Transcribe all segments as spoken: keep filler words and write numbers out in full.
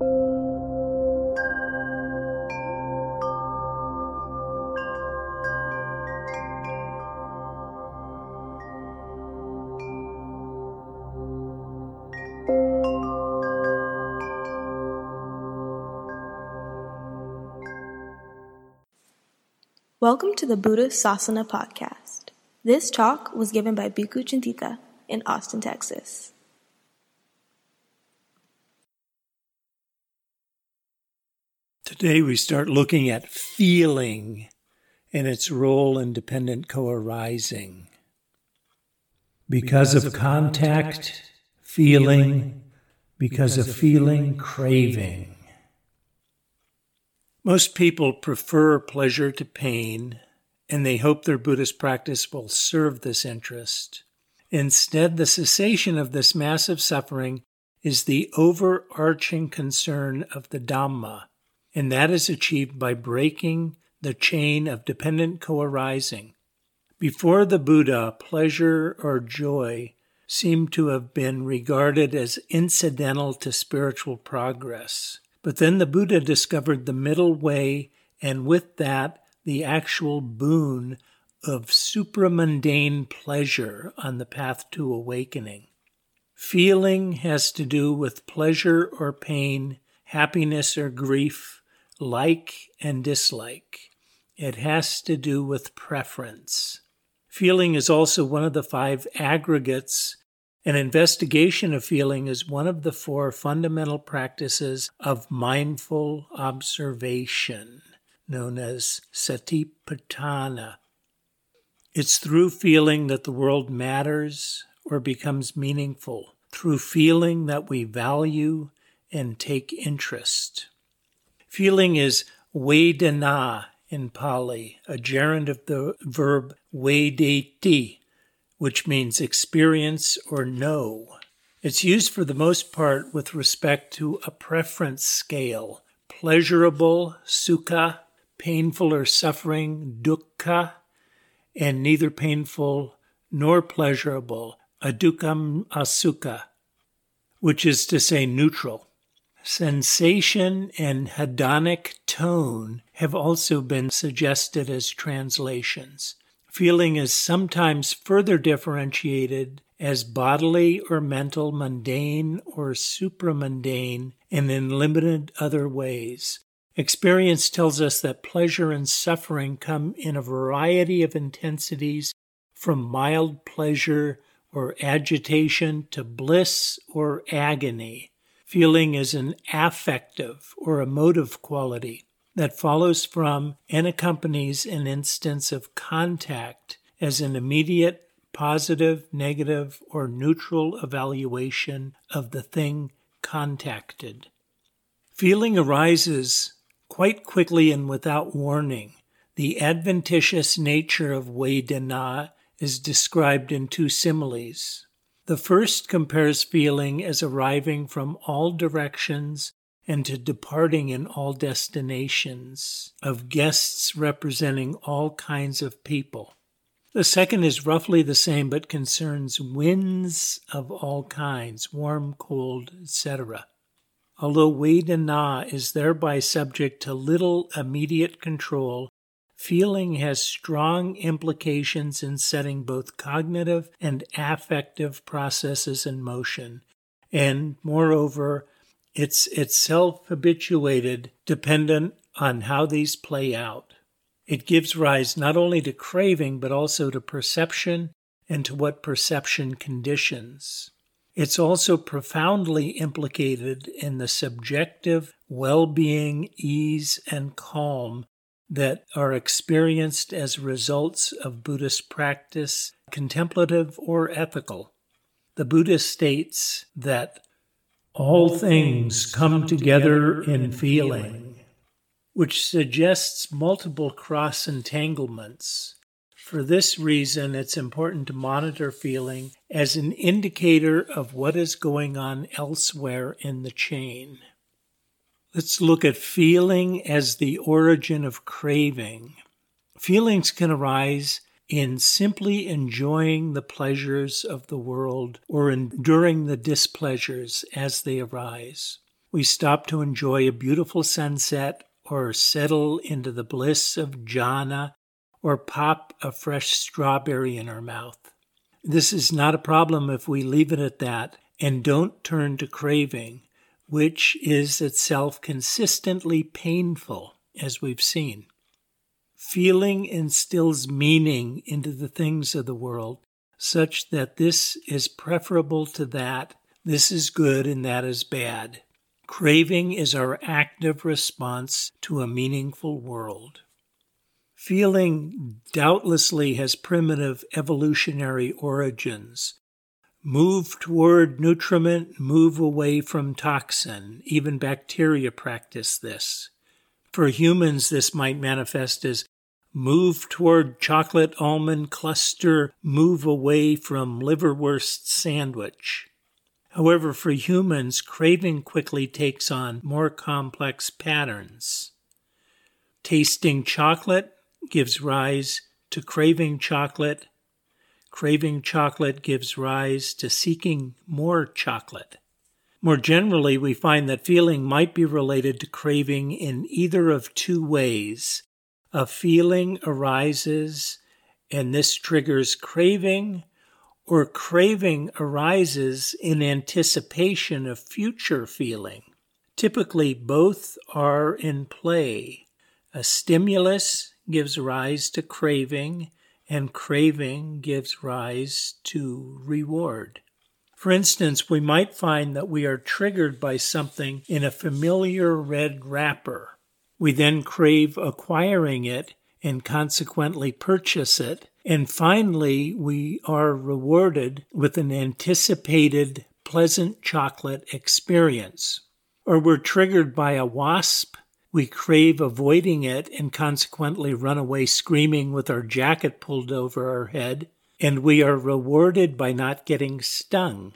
Welcome to the Buddha Sasana podcast. This talk was given by Bhikkhu Chintita in Austin, Texas. Today we start looking at feeling and its role in dependent co-arising. Because of contact, feeling, because of feeling, craving. Most people prefer pleasure to pain, and they hope their Buddhist practice will serve this interest. Instead, the cessation of this massive suffering is the overarching concern of the Dhamma, and that is achieved by breaking the chain of dependent co-arising. Before the Buddha, pleasure or joy seemed to have been regarded as incidental to spiritual progress. But then the Buddha discovered the middle way, and with that, the actual boon of supramundane pleasure on the path to awakening. Feeling has to do with pleasure or pain, happiness or grief, like and dislike. It has to do with preference. Feeling is also one of the five aggregates. An investigation of feeling is one of the four fundamental practices of mindful observation, known as satipatthana. It's through feeling that the world matters or becomes meaningful, through feeling that we value and take interest. Feeling is vedana in Pali, a gerund of the verb vedeti, which means experience or know. It's used for the most part with respect to a preference scale, pleasurable, sukha, painful or suffering, dukkha, and neither painful nor pleasurable, adukkam asukha, which is to say neutral. Sensation and hedonic tone have also been suggested as translations. Feeling is sometimes further differentiated as bodily or mental, mundane or supramundane, and in limited other ways. Experience tells us that pleasure and suffering come in a variety of intensities, from mild pleasure or agitation to bliss or agony. Feeling is an affective or emotive quality that follows from and accompanies an instance of contact as an immediate, positive, negative, or neutral evaluation of the thing contacted. Feeling arises quite quickly and without warning. The adventitious nature of vedana is described in two similes. The first compares feeling as arriving from all directions and to departing in all destinations, of guests representing all kinds of people. The second is roughly the same, but concerns winds of all kinds, warm, cold, et cetera. Although vedana is thereby subject to little immediate control, feeling has strong implications in setting both cognitive and affective processes in motion, and, moreover, it's itself habituated, dependent on how these play out. It gives rise not only to craving, but also to perception and to what perception conditions. It's also profoundly implicated in the subjective well-being, ease, and calm that are experienced as results of Buddhist practice, contemplative or ethical. The Buddha states that all things come together in feeling, which suggests multiple cross-entanglements. For this reason, it's important to monitor feeling as an indicator of what is going on elsewhere in the chain. Let's look at feeling as the origin of craving. Feelings can arise in simply enjoying the pleasures of the world or enduring the displeasures as they arise. we stop to enjoy a beautiful sunset or settle into the bliss of jhana or pop a fresh strawberry in our mouth. This is not a problem if we leave it at that and don't turn to craving, which is itself consistently painful, as we've seen. Feeling instills meaning into the things of the world, such that this is preferable to that, this is good and that is bad. Craving is our active response to a meaningful world. Feeling doubtlessly has primitive evolutionary origins. Move toward nutriment, move away from toxin. Even bacteria practice this. For humans, this might manifest as move toward chocolate almond cluster, move away from liverwurst sandwich. However, for humans, craving quickly takes on more complex patterns. Tasting chocolate gives rise to craving chocolate. Craving chocolate gives rise to seeking more chocolate. More generally, we find that feeling might be related to craving in either of two ways. A feeling arises, and this triggers craving, or craving arises in anticipation of future feeling. Typically, both are in play. A stimulus gives rise to craving, and craving gives rise to reward. For instance, we might find that we are triggered by something in a familiar red wrapper. We then crave acquiring it and consequently purchase it. And finally, we are rewarded with an anticipated pleasant chocolate experience. Or we're triggered by a wasp. We crave avoiding it and consequently run away screaming with our jacket pulled over our head. And we are rewarded by not getting stung.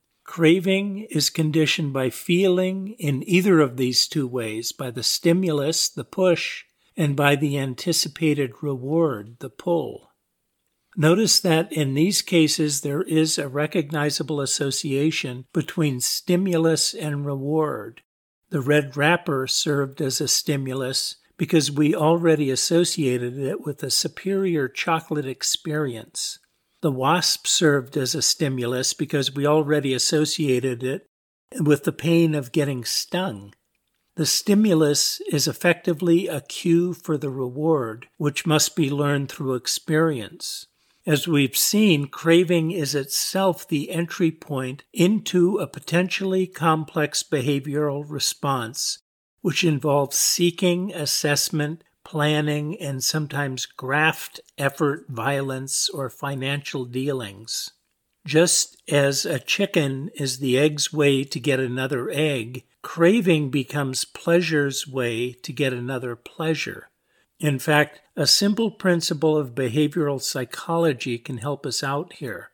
Craving is conditioned by feeling in either of these two ways, by the stimulus, the push, and by the anticipated reward, the pull. Notice that in these cases there is a recognizable association between stimulus and reward. The red wrapper served as a stimulus because we already associated it with a superior chocolate experience. The wasp served as a stimulus because we already associated it with the pain of getting stung. The stimulus is effectively a cue for the reward, which must be learned through experience. As we've seen, craving is itself the entry point into a potentially complex behavioral response, which involves seeking, assessment, planning, and sometimes graft effort, violence, or financial dealings. Just as a chicken is the egg's way to get another egg, craving becomes pleasure's way to get another pleasure. In fact, a simple principle of behavioral psychology can help us out here.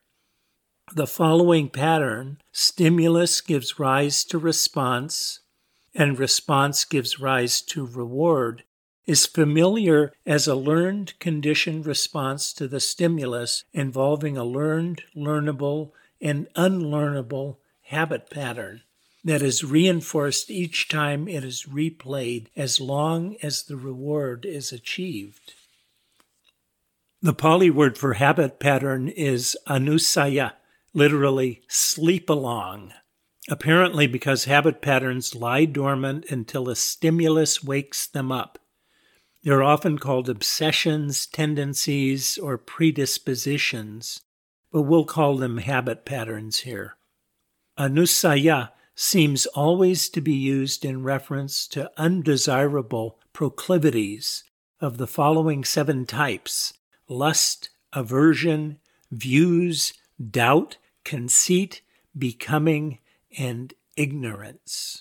The following pattern, stimulus gives rise to response, and response gives rise to reward, is familiar as a learned conditioned response to the stimulus involving a learned, learnable, and unlearnable habit pattern that is reinforced each time it is replayed as long as the reward is achieved. The Pali word for habit pattern is anusaya, literally sleep along. Apparently because habit patterns lie dormant until a stimulus wakes them up. They're often called obsessions, tendencies, or predispositions, but we'll call them habit patterns here. Anusaya seems always to be used in reference to undesirable proclivities of the following seven types: lust, aversion, views, doubt, conceit, becoming, and ignorance.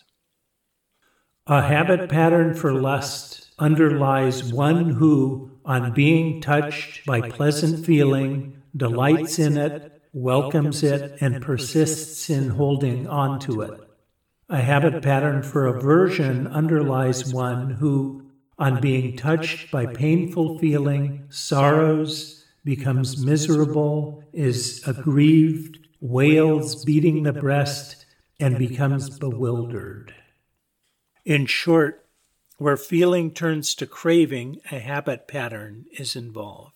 A habit pattern for lust underlies one who, on being touched by pleasant feeling, delights in it, welcomes it, and persists in holding on to it. A habit pattern for aversion underlies one who, on being touched by painful feeling, sorrows, becomes miserable, is aggrieved, wails, beating the breast, and becomes bewildered. In short, where feeling turns to craving, a habit pattern is involved.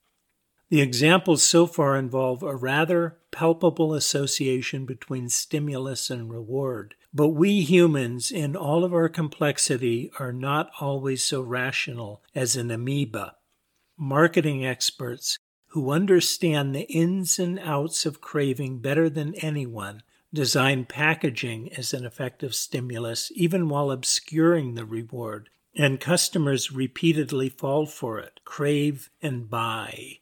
The examples so far involve a rather palpable association between stimulus and reward, but we humans, in all of our complexity, are not always so rational as an amoeba. Marketing experts who understand the ins and outs of craving better than anyone design packaging as an effective stimulus, even while obscuring the reward, and customers repeatedly fall for it, crave, and buy.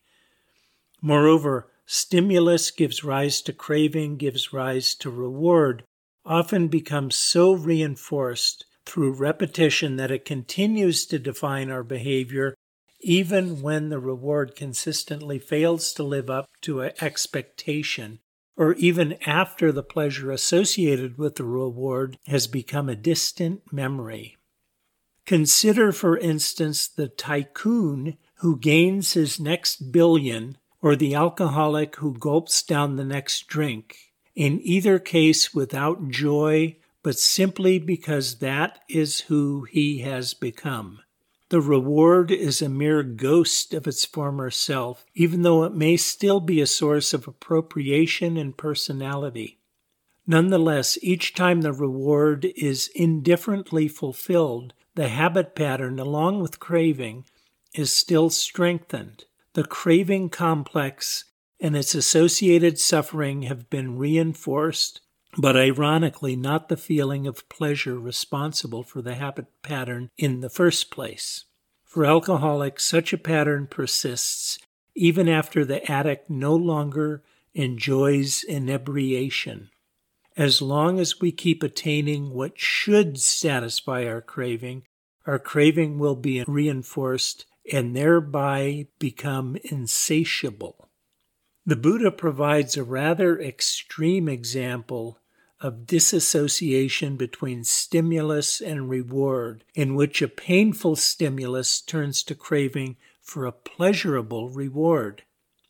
Moreover, stimulus gives rise to craving, gives rise to reward, often becomes so reinforced through repetition that it continues to define our behavior even when the reward consistently fails to live up to an expectation, or even after the pleasure associated with the reward has become a distant memory. Consider, for instance, the tycoon who gains his next billion, or the alcoholic who gulps down the next drink, in either case without joy, but simply because that is who he has become. The reward is a mere ghost of its former self, even though it may still be a source of appropriation and personality. Nonetheless, each time the reward is indifferently fulfilled, the habit pattern, along with craving, is still strengthened. The craving complex and its associated suffering have been reinforced, but ironically not the feeling of pleasure responsible for the habit pattern in the first place. For alcoholics, such a pattern persists even after the addict no longer enjoys inebriation. As long as we keep attaining what should satisfy our craving, our craving will be reinforced and thereby become insatiable. The Buddha provides a rather extreme example of disassociation between stimulus and reward, in which a painful stimulus turns to craving for a pleasurable reward.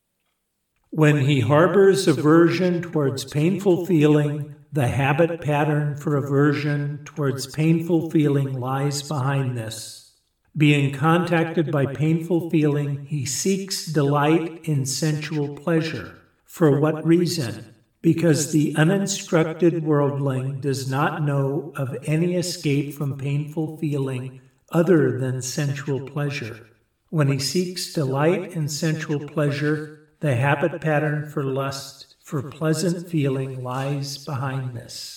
When he harbors aversion towards painful feeling, the habit pattern for aversion towards painful feeling lies behind this. Being contacted by painful feeling, he seeks delight in sensual pleasure. For what reason? Because the uninstructed worldling does not know of any escape from painful feeling other than sensual pleasure. When he seeks delight in sensual pleasure, the habit pattern for lust, for pleasant feeling lies behind this.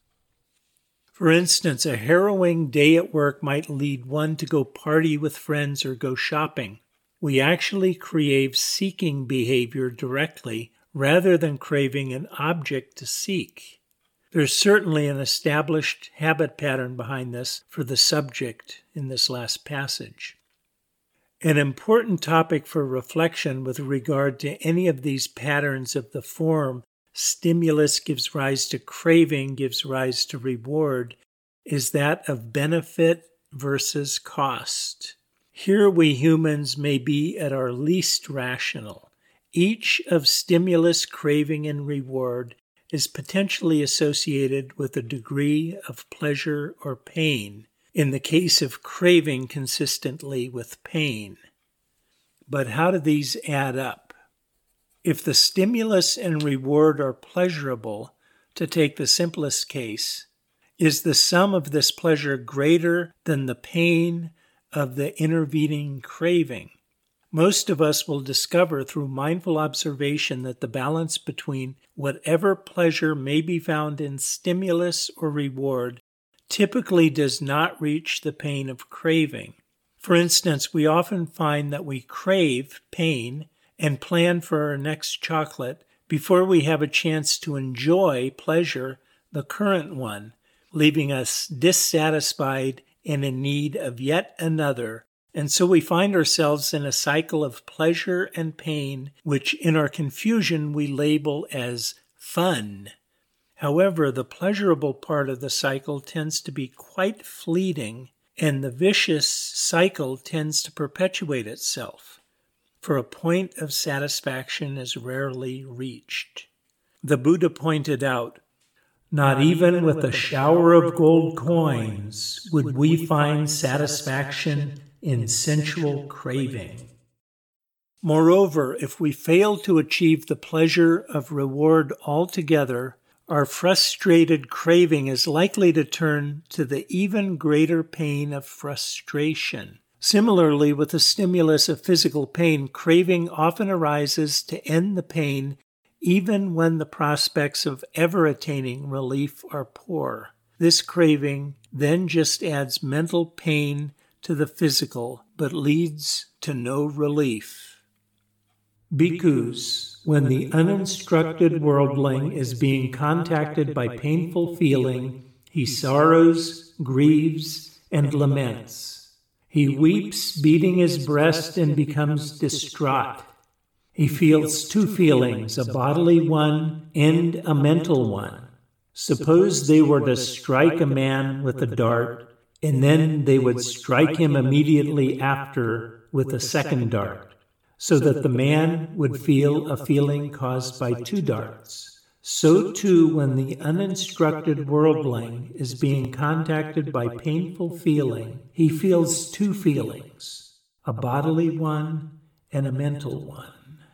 For instance, a harrowing day at work might lead one to go party with friends or go shopping. We actually crave seeking behavior directly rather than craving an object to seek. There's certainly an established habit pattern behind this for the subject in this last passage. An important topic for reflection with regard to any of these patterns of the form stimulus gives rise to craving, gives rise to reward, is that of benefit versus cost. Here we humans may be at our least rational. Each of stimulus, craving, and reward is potentially associated with a degree of pleasure or pain, in the case of craving consistently with pain. But how do these add up? If the stimulus and reward are pleasurable, to take the simplest case, is the sum of this pleasure greater than the pain of the intervening craving? Most of us will discover through mindful observation that the balance between whatever pleasure may be found in stimulus or reward typically does not reach the pain of craving. For instance, we often find that we crave pain and plan for our next chocolate before we have a chance to enjoy pleasure, the current one, leaving us dissatisfied and in need of yet another. And so we find ourselves in a cycle of pleasure and pain, which in our confusion we label as fun. However, the pleasurable part of the cycle tends to be quite fleeting, and the vicious cycle tends to perpetuate itself, for a point of satisfaction is rarely reached. The Buddha pointed out, Not even with a shower of gold coins would we find satisfaction in sensual craving. Moreover, if we fail to achieve the pleasure of reward altogether, our frustrated craving is likely to turn to the even greater pain of frustration. Similarly, with the stimulus of physical pain, craving often arises to end the pain even when the prospects of ever attaining relief are poor. This craving then just adds mental pain to the physical, but leads to no relief. Bhikkhus, when the uninstructed worldling is being contacted by painful feeling, he sorrows, grieves, and laments. He weeps, beating his breast, and becomes distraught. He feels two feelings, a bodily one and a mental one. Suppose they were to strike a man with a dart, and then they would strike him immediately after with a second dart, so that the man would feel a feeling caused by two darts. So too, when the uninstructed worldling is being contacted by painful feeling, he feels two feelings, a bodily one and a mental one.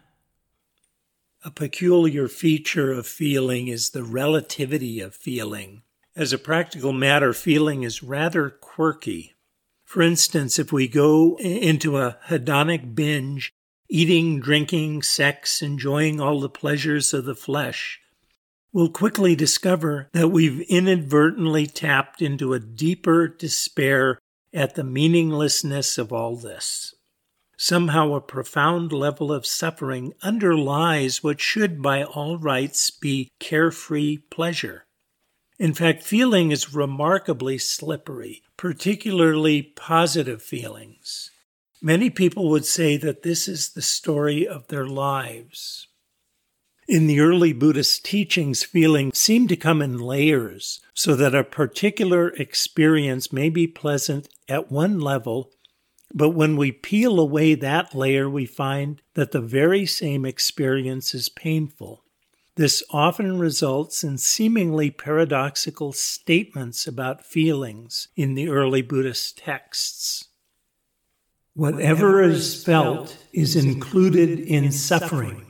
A peculiar feature of feeling is the relativity of feeling. As a practical matter, feeling is rather quirky. For instance, if we go into a hedonic binge, eating, drinking, sex, enjoying all the pleasures of the flesh, we'll quickly discover that we've inadvertently tapped into a deeper despair at the meaninglessness of all this. Somehow a profound level of suffering underlies what should by all rights be carefree pleasure. In fact, feeling is remarkably slippery, particularly positive feelings. Many people would say that this is the story of their lives. In the early Buddhist teachings, feeling seemed to come in layers, so that a particular experience may be pleasant at one level, but when we peel away that layer, we find that the very same experience is painful. This often results in seemingly paradoxical statements about feelings in the early Buddhist texts. Whatever is felt is included in suffering.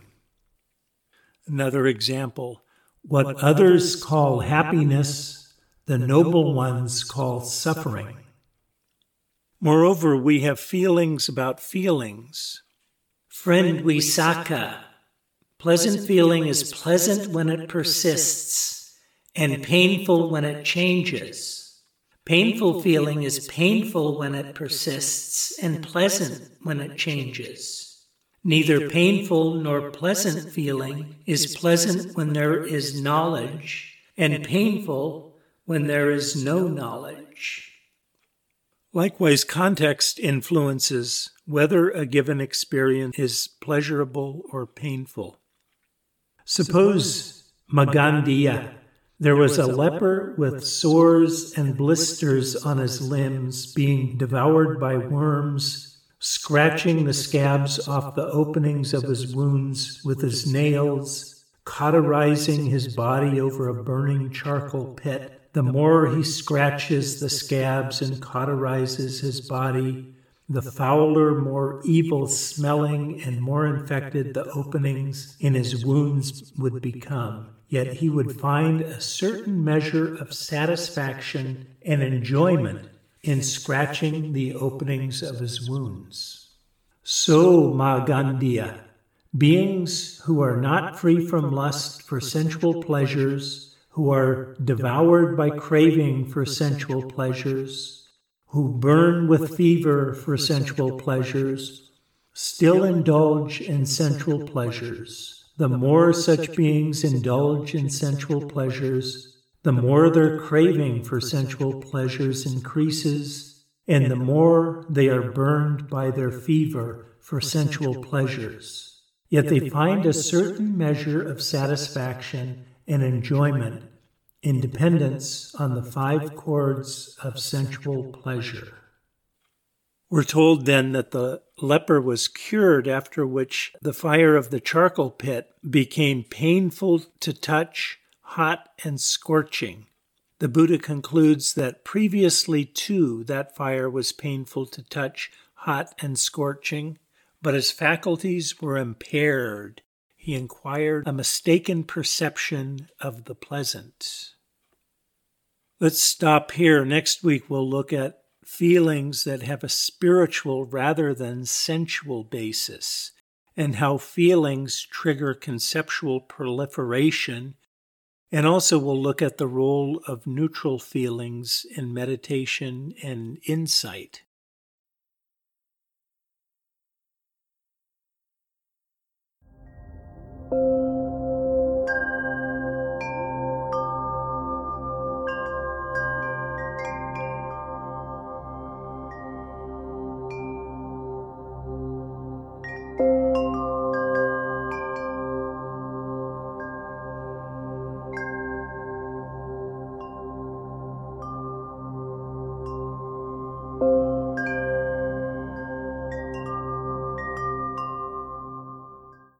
Another example, what others call happiness, the noble ones call suffering. Moreover, we have feelings about feelings. Friend Visakha, pleasant feeling is pleasant when it persists, and painful when it changes. Painful feeling is painful when it persists, and pleasant when it changes. Neither painful nor pleasant feeling is pleasant when there is knowledge, and painful when there is no knowledge. Likewise, context influences whether a given experience is pleasurable or painful. Suppose Magandiya, there was a leper with sores and blisters on his limbs, being devoured by worms, scratching the scabs off the openings of his wounds with his nails, cauterizing his body over a burning charcoal pit. The more he scratches the scabs and cauterizes his body, the fouler, more evil-smelling, and more infected the openings in his wounds would become. Yet he would find a certain measure of satisfaction and enjoyment in scratching the openings of his wounds. So, Magandiya, beings who are not free from lust for sensual pleasures, who are devoured by craving for sensual pleasures, who burn with fever for sensual pleasures, still indulge in sensual pleasures. The more such beings indulge in sensual pleasures, the more their craving for sensual pleasures increases, and the more they are burned by their fever for sensual pleasures. Yet they find a certain measure of satisfaction and enjoyment in dependence on the five chords of sensual pleasure. We're told then that the leper was cured, after which the fire of the charcoal pit became painful to touch, hot and scorching. The Buddha concludes that previously too that fire was painful to touch, hot and scorching, but his faculties were impaired. He acquired a mistaken perception of the pleasant. Let's stop here. Next week we'll look at feelings that have a spiritual rather than sensual basis, and how feelings trigger conceptual proliferation. And also we'll look at the role of neutral feelings in meditation and insight.